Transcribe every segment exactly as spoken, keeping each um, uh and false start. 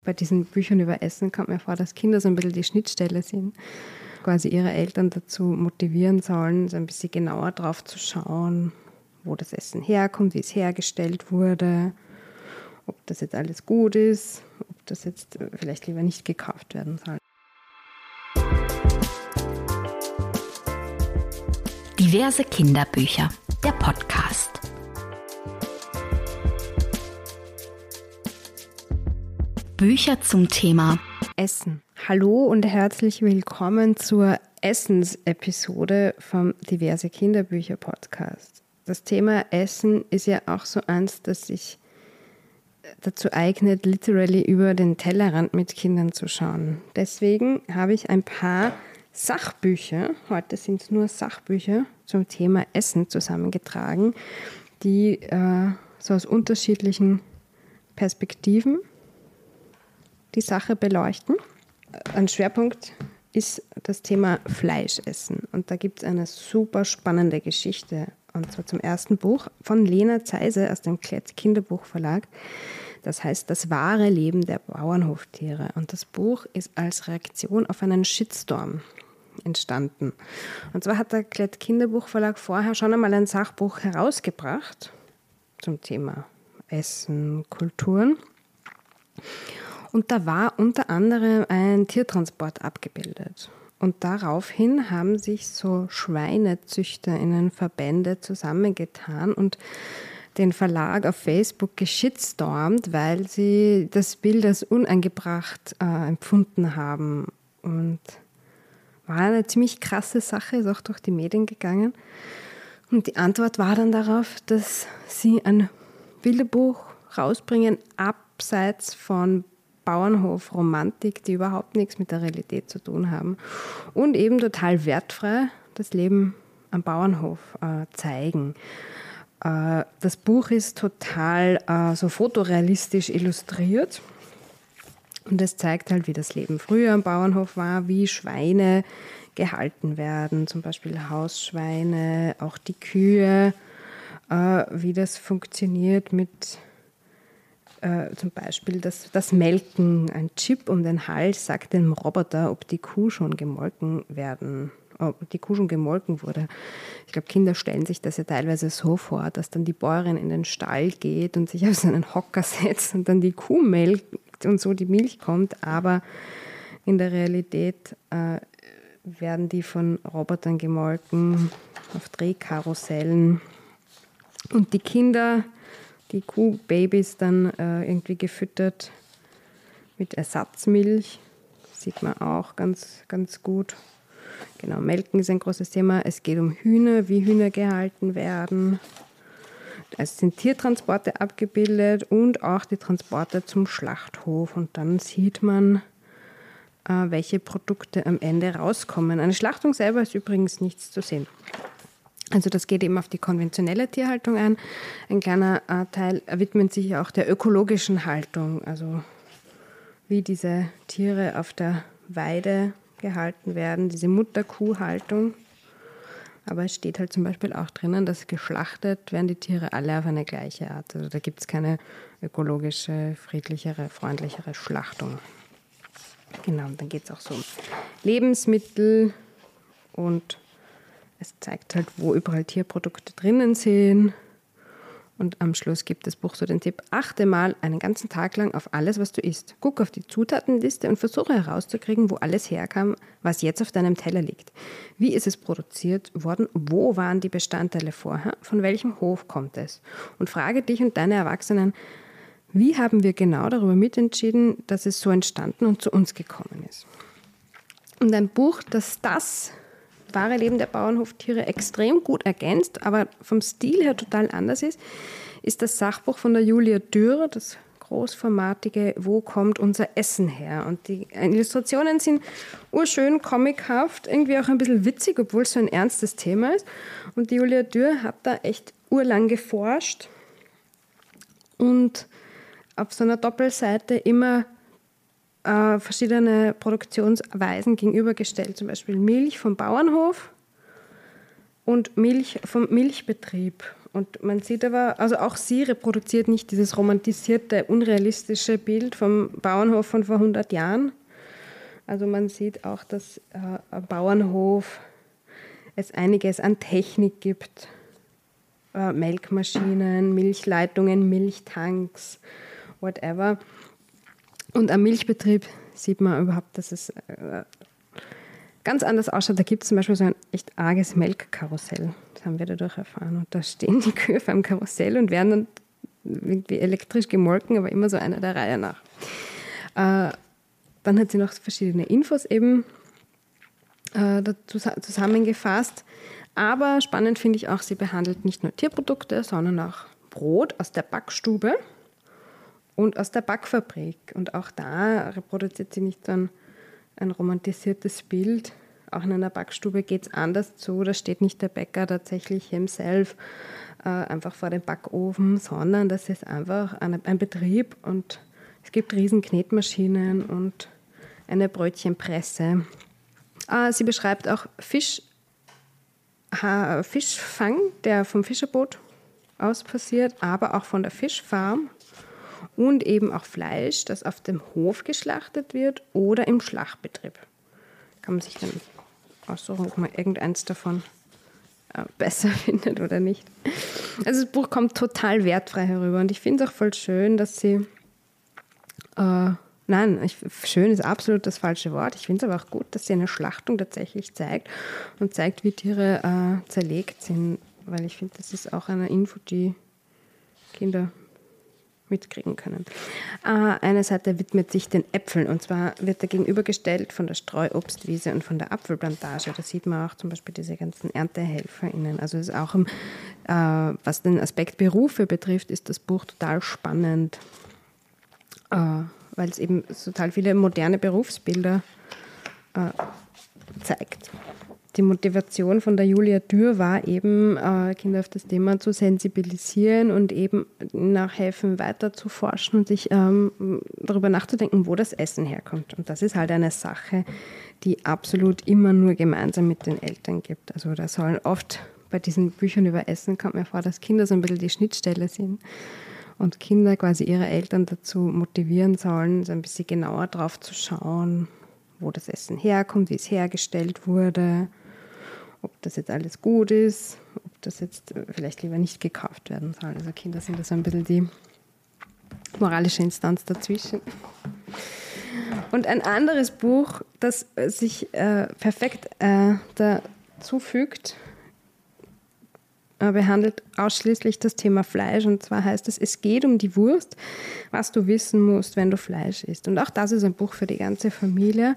Bei diesen Büchern über Essen kommt mir vor, dass Kinder so ein bisschen die Schnittstelle sind. Quasi ihre Eltern dazu motivieren sollen, so ein bisschen genauer drauf zu schauen, wo das Essen herkommt, wie es hergestellt wurde, ob das jetzt alles gut ist, ob das jetzt vielleicht lieber nicht gekauft werden soll. Diverse Kinderbücher, der Podcast. Bücher zum Thema Essen. Hallo und herzlich willkommen zur Essensepisode vom Diverse Kinderbücher Podcast. Das Thema Essen ist ja auch so eins, das sich dazu eignet, literally über den Tellerrand mit Kindern zu schauen. Deswegen habe ich ein paar Sachbücher, heute sind es nur Sachbücher zum Thema Essen zusammengetragen, die äh, so aus unterschiedlichen Perspektiven die Sache beleuchten. Ein Schwerpunkt ist das Thema Fleischessen. Und da gibt es eine super spannende Geschichte. Und zwar zum ersten Buch von Lena Zeise aus dem Klett Kinderbuchverlag. Das heißt Das wahre Leben der Bauernhoftiere. Und das Buch ist als Reaktion auf einen Shitstorm entstanden. Und zwar hat der Klett Kinderbuchverlag vorher schon einmal ein Sachbuch herausgebracht zum Thema Essen, Kulturen. Und da war unter anderem ein Tiertransport abgebildet. Und daraufhin haben sich so SchweinezüchterInnen Verbände zusammengetan und den Verlag auf Facebook geschitstormt, weil sie das Bild als unangebracht äh, empfunden haben. Und war eine ziemlich krasse Sache, ist auch durch die Medien gegangen. Und die Antwort war dann darauf, dass sie ein Bilderbuch rausbringen, abseits von Bauernhof-Romantik, die überhaupt nichts mit der Realität zu tun haben und eben total wertfrei das Leben am Bauernhof äh, zeigen. Äh, das Buch ist total äh, so fotorealistisch illustriert und es zeigt halt, wie das Leben früher am Bauernhof war, wie Schweine gehalten werden, zum Beispiel Hausschweine, auch die Kühe, äh, wie das funktioniert mit Äh, zum Beispiel das, das Melken, ein Chip um den Hals sagt dem Roboter, ob die Kuh schon gemolken werden, ob die Kuh schon gemolken wurde. Ich glaube, Kinder stellen sich das ja teilweise so vor, dass dann die Bäuerin in den Stall geht und sich auf so einen Hocker setzt und dann die Kuh melkt und so die Milch kommt. Aber in der Realität äh, werden die von Robotern gemolken, auf Drehkarussellen. Und die Kinder, die Kuhbabys dann äh, irgendwie gefüttert mit Ersatzmilch. Sieht man auch ganz, ganz gut. Genau, Melken ist ein großes Thema. Es geht um Hühner, wie Hühner gehalten werden. Es sind Tiertransporte abgebildet und auch die Transporte zum Schlachthof. Und dann sieht man, äh, welche Produkte am Ende rauskommen. Eine Schlachtung selber ist übrigens nichts zu sehen. Also das geht eben auf die konventionelle Tierhaltung ein. Ein kleiner äh, Teil widmet sich auch der ökologischen Haltung, also wie diese Tiere auf der Weide gehalten werden, diese Mutterkuhhaltung. Aber es steht halt zum Beispiel auch drinnen, dass geschlachtet werden die Tiere alle auf eine gleiche Art. Also da gibt es keine ökologische, friedlichere, freundlichere Schlachtung. Genau, und dann geht es auch so um Lebensmittel und es zeigt halt, wo überall Tierprodukte drinnen sind. Und am Schluss gibt das Buch so den Tipp, achte mal einen ganzen Tag lang auf alles, was du isst. Guck auf die Zutatenliste und versuche herauszukriegen, wo alles herkam, was jetzt auf deinem Teller liegt. Wie ist es produziert worden? Wo waren die Bestandteile vorher? Von welchem Hof kommt es? Und frage dich und deine Erwachsenen, wie haben wir genau darüber mitentschieden, dass es so entstanden und zu uns gekommen ist? Und ein Buch, das das wahre Leben der Bauernhoftiere extrem gut ergänzt, aber vom Stil her total anders ist, ist das Sachbuch von der Julia Dürr, das großformatige Wo kommt unser Essen her? Und die Illustrationen sind urschön, comichaft, irgendwie auch ein bisschen witzig, obwohl es so ein ernstes Thema ist. Und die Julia Dürr hat da echt urlang geforscht und auf so einer Doppelseite immer Äh, verschiedene Produktionsweisen gegenübergestellt, zum Beispiel Milch vom Bauernhof und Milch vom Milchbetrieb. und man sieht aber, also auch sie reproduziert nicht dieses romantisierte, unrealistische Bild vom Bauernhof von vor hundert Jahren. Also man sieht auch, dass äh, ein Bauernhof es einiges an Technik gibt. Äh, Melkmaschinen, Milchleitungen, Milchtanks, whatever. Und am Milchbetrieb sieht man überhaupt, dass es äh, ganz anders ausschaut. Da gibt es zum Beispiel so ein echt arges Melkkarussell. Das haben wir dadurch erfahren. Und da stehen die Kühe auf einem Karussell und werden dann irgendwie elektrisch gemolken, aber immer so einer der Reihe nach. Äh, dann hat sie noch verschiedene Infos eben äh, dazu zusammengefasst. Aber spannend finde ich auch, sie behandelt nicht nur Tierprodukte, sondern auch Brot aus der Backstube und aus der Backfabrik. Und auch da reproduziert sie nicht so ein, ein romantisiertes Bild. Auch in einer Backstube geht es anders zu. Da steht nicht der Bäcker tatsächlich himself äh, einfach vor dem Backofen, sondern das ist einfach eine, ein Betrieb und es gibt riesen Knetmaschinen und eine Brötchenpresse. Äh, sie beschreibt auch Fisch, ha, Fischfang, der vom Fischerboot aus passiert, aber auch von der Fischfarm. Und eben auch Fleisch, das auf dem Hof geschlachtet wird oder im Schlachtbetrieb. Kann man sich dann aussuchen, ob man irgendeins davon äh, besser findet oder nicht. Also das Buch kommt total wertfrei herüber und ich finde es auch voll schön, dass sie, äh, nein, ich, schön ist absolut das falsche Wort, ich finde es aber auch gut, dass sie eine Schlachtung tatsächlich zeigt und zeigt, wie Tiere äh, zerlegt sind, weil ich finde, das ist auch eine Info, die Kinder mitkriegen können. Eine Seite widmet sich den Äpfeln und zwar wird da gegenübergestellt von der Streuobstwiese und von der Apfelplantage. Da sieht man auch zum Beispiel diese ganzen ErntehelferInnen. Also ist auch, im, äh, was den Aspekt Berufe betrifft, ist das Buch total spannend, äh, weil es eben total viele moderne Berufsbilder äh, zeigt. Die Motivation von der Julia Dürr war eben, äh, Kinder auf das Thema zu sensibilisieren und eben nachhelfen, weiter zu forschen und sich ähm, darüber nachzudenken, wo das Essen herkommt. Und das ist halt eine Sache, die absolut immer nur gemeinsam mit den Eltern gibt. Also da sollen oft bei diesen Büchern über Essen, kommt mir vor, dass Kinder so ein bisschen die Schnittstelle sind und Kinder quasi ihre Eltern dazu motivieren sollen, so ein bisschen genauer drauf zu schauen, wo das Essen herkommt, wie es hergestellt wurde, ob das jetzt alles gut ist, ob das jetzt vielleicht lieber nicht gekauft werden soll. Also Kinder sind da so ein bisschen die moralische Instanz dazwischen. Und ein anderes Buch, das sich äh, perfekt äh, dazu fügt, äh, behandelt ausschließlich das Thema Fleisch. Und zwar heißt es, es geht um die Wurst, was du wissen musst, wenn du Fleisch isst. Und auch das ist ein Buch für die ganze Familie,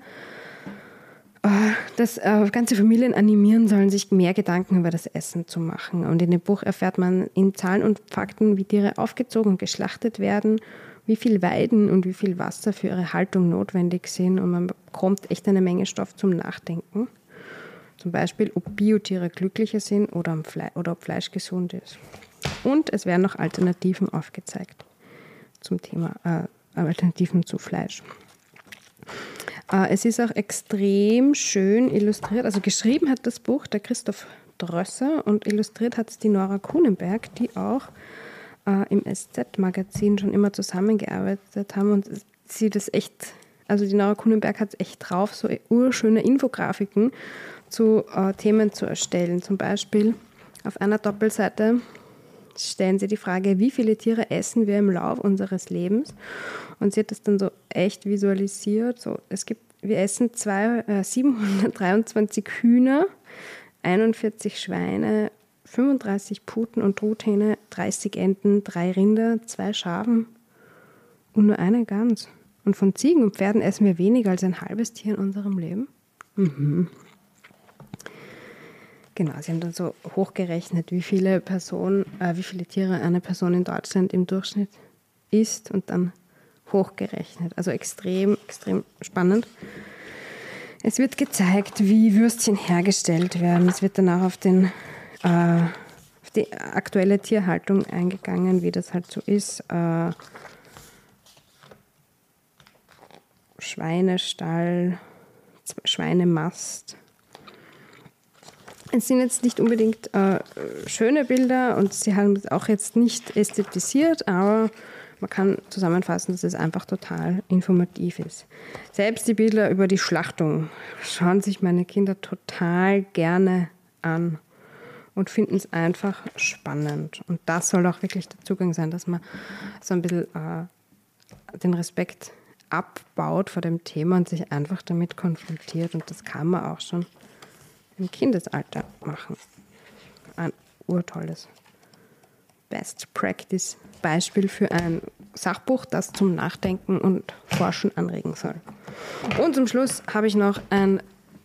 dass äh, ganze Familien animieren sollen, sich mehr Gedanken über das Essen zu machen. Und in dem Buch erfährt man in Zahlen und Fakten, wie Tiere aufgezogen und geschlachtet werden, wie viel Weiden und wie viel Wasser für ihre Haltung notwendig sind. Und man bekommt echt eine Menge Stoff zum Nachdenken. Zum Beispiel, ob Biotiere glücklicher sind oder, am Fle- oder ob Fleisch gesund ist. Und es werden noch Alternativen aufgezeigt zum Thema äh, Alternativen zu Fleisch. Es ist auch extrem schön illustriert. Also geschrieben hat das Buch der Christoph Drösser und illustriert hat es die Nora Kunenberg, die auch äh, im S Z-Magazin schon immer zusammengearbeitet haben. Und sie das echt, also die Nora Kunenberg hat es echt drauf, so urschöne Infografiken zu äh, Themen zu erstellen. Zum Beispiel auf einer Doppelseite stellen sie die Frage, wie viele Tiere essen wir im Lauf unseres Lebens? Und sie hat das dann so echt visualisiert. So, es gibt, wir essen zwei, äh, siebenhundertdreiundzwanzig Hühner, einundvierzig Schweine, fünfunddreißig Puten und Truthähne, dreißig Enten, drei Rinder, zwei Schafen und nur eine Gans. Und von Ziegen und Pferden essen wir weniger als ein halbes Tier in unserem Leben. Mhm. Genau, sie haben dann so hochgerechnet, wie viele Personen, äh, wie viele Tiere eine Person in Deutschland im Durchschnitt isst und dann hochgerechnet. Also extrem, extrem spannend. Es wird gezeigt, wie Würstchen hergestellt werden. Es wird danach auf, den, äh, auf die aktuelle Tierhaltung eingegangen, wie das halt so ist. Äh, Schweinestall, Schweinemast. Es sind jetzt nicht unbedingt äh, schöne Bilder und sie haben es auch jetzt nicht ästhetisiert, aber man kann zusammenfassen, dass es einfach total informativ ist. Selbst die Bilder über die Schlachtung schauen sich meine Kinder total gerne an und finden es einfach spannend. Und das soll auch wirklich der Zugang sein, dass man so ein bisschen äh, den Respekt abbaut vor dem Thema und sich einfach damit konfrontiert. Und das kann man auch schon im Kindesalter machen. Ein urtolles Best-Practice-Beispiel für ein Sachbuch, das zum Nachdenken und Forschen anregen soll. Und zum Schluss habe ich noch ein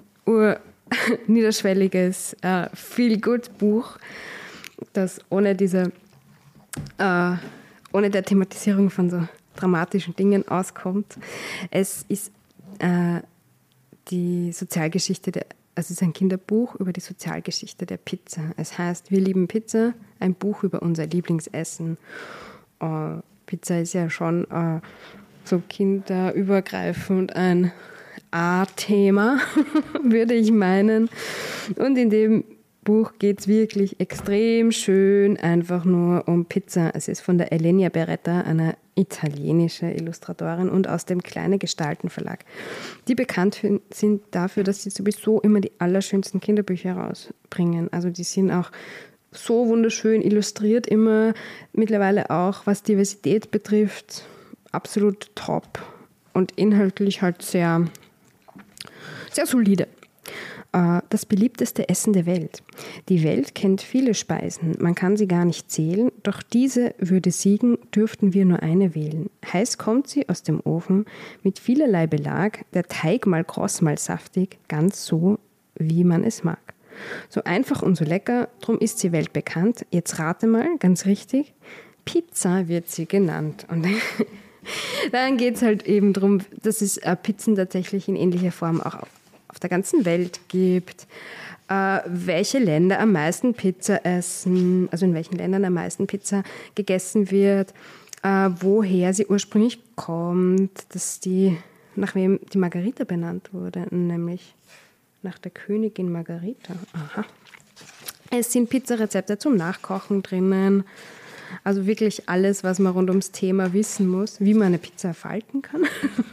urniederschwelliges äh, Feel-Good-Buch, das ohne diese, äh, ohne der Thematisierung von so dramatischen Dingen auskommt. Es ist äh, die Sozialgeschichte der Also es ist ein Kinderbuch über die Sozialgeschichte der Pizza. Es heißt, wir lieben Pizza, ein Buch über unser Lieblingsessen. Uh, Pizza ist ja schon uh, so kinderübergreifend ein A-Thema, würde ich meinen. Und in dem Buch geht es wirklich extrem schön einfach nur um Pizza. Es ist von der Elenia Beretta, einer italienische Illustratorin und aus dem Kleine Gestalten Verlag, die bekannt sind dafür, dass sie sowieso immer die allerschönsten Kinderbücher rausbringen. Also die sind auch so wunderschön illustriert, immer mittlerweile auch, was Diversität betrifft, absolut top und inhaltlich halt sehr, sehr solide. Das beliebteste Essen der Welt. Die Welt kennt viele Speisen, man kann sie gar nicht zählen, doch diese würde siegen, dürften wir nur eine wählen. Heiß kommt sie aus dem Ofen, mit vielerlei Belag, der Teig mal kross, mal saftig, ganz so, wie man es mag. So einfach und so lecker, drum ist sie weltbekannt. Jetzt rate mal, ganz richtig, Pizza wird sie genannt. Und dann geht es halt eben darum, dass es Pizzen tatsächlich in ähnlicher Form auch auf auf der ganzen Welt gibt, äh, welche Länder am meisten Pizza essen, also in welchen Ländern am meisten Pizza gegessen wird, äh, woher sie ursprünglich kommt, dass die, nach wem die Margarita benannt wurde, nämlich nach der Königin Margarita. Aha. Es sind Pizzarezepte zum Nachkochen drinnen, also wirklich alles, was man rund ums Thema wissen muss, wie man eine Pizza falten kann.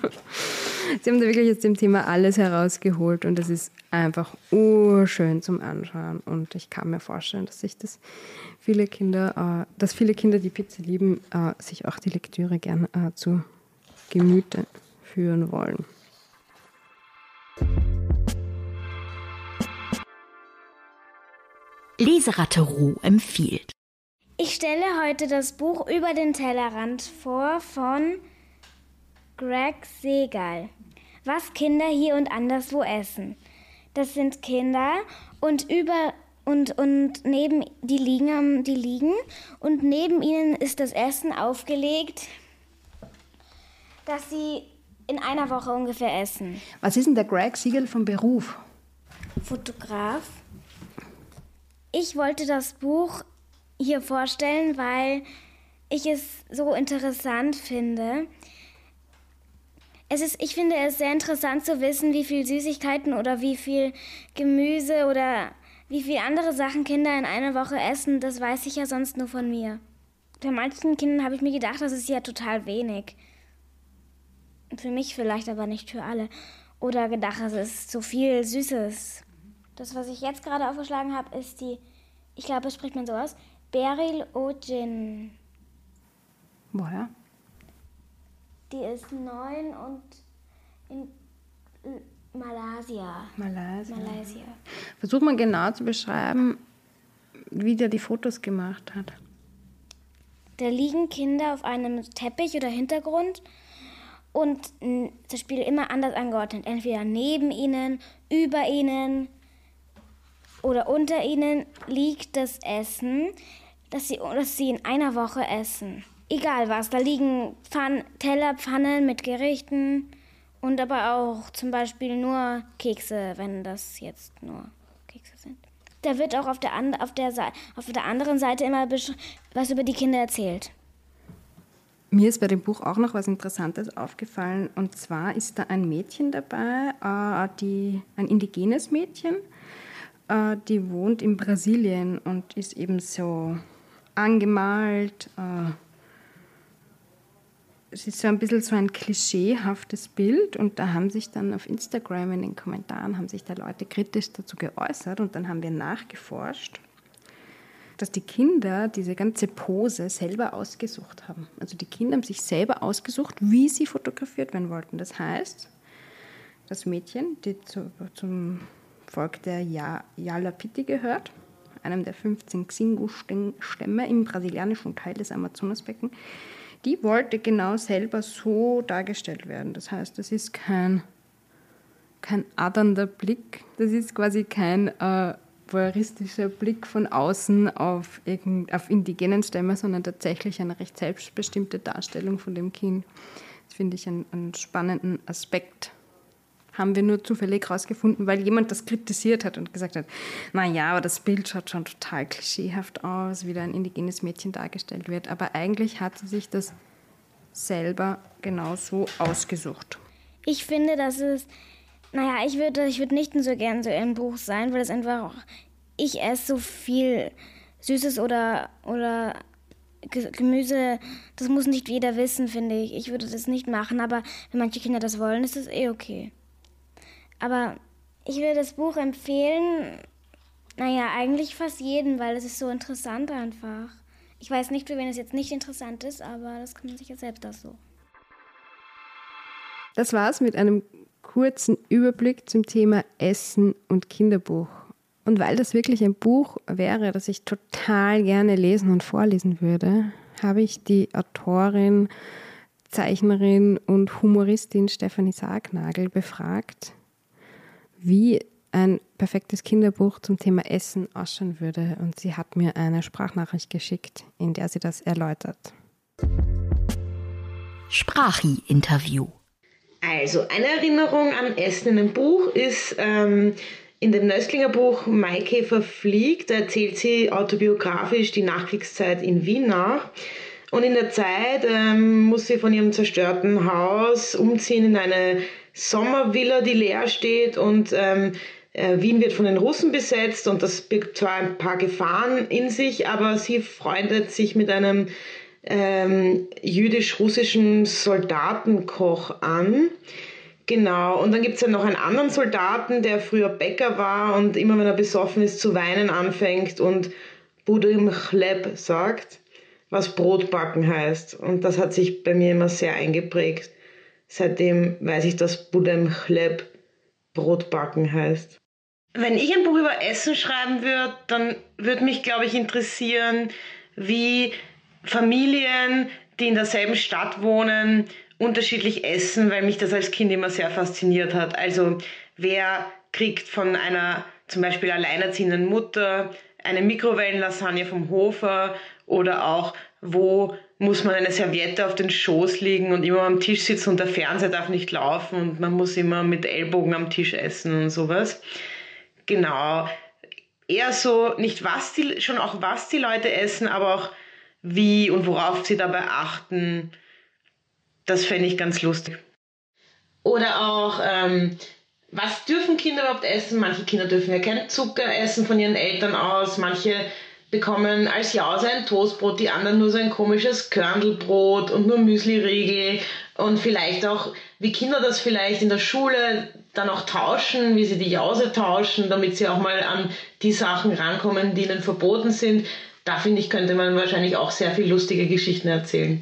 Sie haben da wirklich aus dem Thema alles herausgeholt und es ist einfach urschön zum Anschauen. Und ich kann mir vorstellen, dass sich das viele Kinder, äh, dass viele Kinder, die Pizza lieben, äh, sich auch die Lektüre gern äh, zu Gemüte führen wollen. Leseratte Ru empfiehlt. Ich stelle heute das Buch Über den Tellerrand vor von Greg Segal. Was Kinder hier und anderswo essen. Das sind Kinder und über und, und neben die liegen, die liegen und neben ihnen ist das Essen aufgelegt, das sie in einer Woche ungefähr essen. Was ist denn der Greg Segal vom Beruf? Fotograf. Ich wollte das Buch hier vorstellen, weil ich es so interessant finde. Es ist, ich finde es sehr interessant zu wissen, wie viel Süßigkeiten oder wie viel Gemüse oder wie viel andere Sachen Kinder in einer Woche essen. Das weiß ich ja sonst nur von mir. Bei manchen Kindern habe ich mir gedacht, das ist ja total wenig. Für mich vielleicht, aber nicht für alle. Oder gedacht, es ist so viel Süßes. Das, was ich jetzt gerade aufgeschlagen habe, ist die, ich glaube, es spricht man so aus, Beryl Ojin. Woher? Die ist neun und in Malaysia. Malaysia. Malaysia. Versuch mal genau zu beschreiben, wie der die Fotos gemacht hat. Da liegen Kinder auf einem Teppich oder Hintergrund und das Spiel immer anders angeordnet. Entweder neben ihnen, über ihnen oder unter ihnen liegt das Essen, das sie, das sie in einer Woche essen. Egal was, da liegen Pfann, Teller, Pfannen mit Gerichten und aber auch zum Beispiel nur Kekse, wenn das jetzt nur Kekse sind. Da wird auch auf der, an, auf der, auf der anderen Seite immer was über die Kinder erzählt. Mir ist bei dem Buch auch noch was Interessantes aufgefallen. Und zwar ist da ein Mädchen dabei, äh, die, ein indigenes Mädchen, äh, die wohnt in Brasilien und ist eben so angemalt. Äh, es ist so ein bisschen so ein klischeehaftes Bild und da haben sich dann auf Instagram in den Kommentaren haben sich da Leute kritisch dazu geäußert und dann haben wir nachgeforscht, dass die Kinder diese ganze Pose selber ausgesucht haben. Also die Kinder haben sich selber ausgesucht, wie sie fotografiert werden wollten. Das heißt, das Mädchen, die zu, zum Volk der Yalapiti gehört, einem der fünfzehn Xingu-Stämme im brasilianischen Teil des Amazonasbeckens, die wollte genau selber so dargestellt werden. Das heißt, das ist kein, kein adernder Blick, das ist quasi kein äh, voyeuristischer Blick von außen auf, irgend, auf indigenen Stämme, sondern tatsächlich eine recht selbstbestimmte Darstellung von dem Kind. Das finde ich einen, einen spannenden Aspekt. Haben wir nur zufällig rausgefunden, weil jemand das kritisiert hat und gesagt hat, naja, aber das Bild schaut schon total klischeehaft aus, wie da ein indigenes Mädchen dargestellt wird. Aber eigentlich hat sie sich das selber genauso ausgesucht. Ich finde, dass es, naja, ich würde ich würd nicht so gern so ein Buch sein, weil es einfach auch, ich esse so viel Süßes oder, oder Gemüse, das muss nicht jeder wissen, finde ich. Ich würde das nicht machen, aber wenn manche Kinder das wollen, ist das eh okay. Aber ich würde das Buch empfehlen, naja, eigentlich fast jedem, weil es ist so interessant einfach. Ich weiß nicht, für wen es jetzt nicht interessant ist, aber das kann man sich ja selbst aussuchen. Das war's mit einem kurzen Überblick zum Thema Essen und Kinderbuch. Und weil das wirklich ein Buch wäre, das ich total gerne lesen und vorlesen würde, habe ich die Autorin, Zeichnerin und Humoristin Stefanie Sargnagel befragt, wie ein perfektes Kinderbuch zum Thema Essen ausschauen würde. Und sie hat mir eine Sprachnachricht geschickt, in der sie das erläutert. Sprachi-Interview. Also, eine Erinnerung an Essen in einem Buch ist ähm, in dem Nöstlinger Buch Maikäfer fliegt. Da erzählt sie autobiografisch die Nachkriegszeit in Wien nach. Und in der Zeit ähm, muss sie von ihrem zerstörten Haus umziehen in eine Sommervilla, die leer steht, und ähm, äh, Wien wird von den Russen besetzt und das birgt zwar ein paar Gefahren in sich, aber sie freundet sich mit einem ähm, jüdisch-russischen Soldatenkoch an. Genau, und dann gibt es ja noch einen anderen Soldaten, der früher Bäcker war und immer wenn er besoffen ist zu weinen anfängt und Budem Chleb sagt, was Brotbacken heißt. Und das hat sich bei mir immer sehr eingeprägt. Seitdem weiß ich, dass Budem Chleb Brotbacken heißt. Wenn ich ein Buch über Essen schreiben würde, dann würde mich, glaube ich, interessieren, wie Familien, die in derselben Stadt wohnen, unterschiedlich essen, weil mich das als Kind immer sehr fasziniert hat. Also wer kriegt von einer zum Beispiel alleinerziehenden Mutter eine Mikrowellenlasagne vom Hofer oder auch wo muss man eine Serviette auf den Schoß legen und immer am Tisch sitzen und der Fernseher darf nicht laufen und man muss immer mit Ellbogen am Tisch essen und sowas. Genau. Eher so, nicht was die, schon auch was die Leute essen, aber auch wie und worauf sie dabei achten. Das fände ich ganz lustig. Oder auch, ähm, was dürfen Kinder überhaupt essen? Manche Kinder dürfen ja keinen Zucker essen von ihren Eltern aus. Manche bekommen als Jause ein Toastbrot, die anderen nur so ein komisches Körndelbrot und nur Müsli-Riegel. Und vielleicht auch, wie Kinder das vielleicht in der Schule dann auch tauschen, wie sie die Jause tauschen, damit sie auch mal an die Sachen rankommen, die ihnen verboten sind. Da finde ich, könnte man wahrscheinlich auch sehr viel lustige Geschichten erzählen.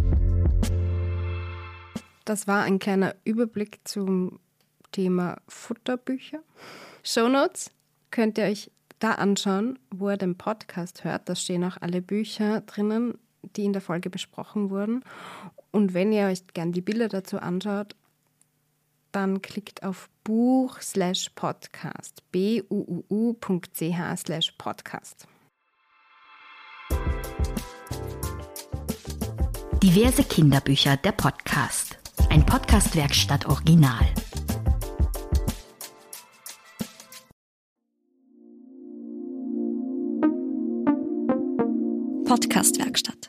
Das war ein kleiner Überblick zum Thema Futterbücher. Shownotes könnt ihr euch da anschauen, wo ihr den Podcast hört. Da stehen auch alle Bücher drinnen, die in der Folge besprochen wurden. Und wenn ihr euch gern die Bilder dazu anschaut, dann klickt auf Buch slash Podcast. b u u u punkt c h slash Podcast. Diverse Kinderbücher, der Podcast. Ein Podcast-Werkstatt-Original. Podcast-Werkstatt.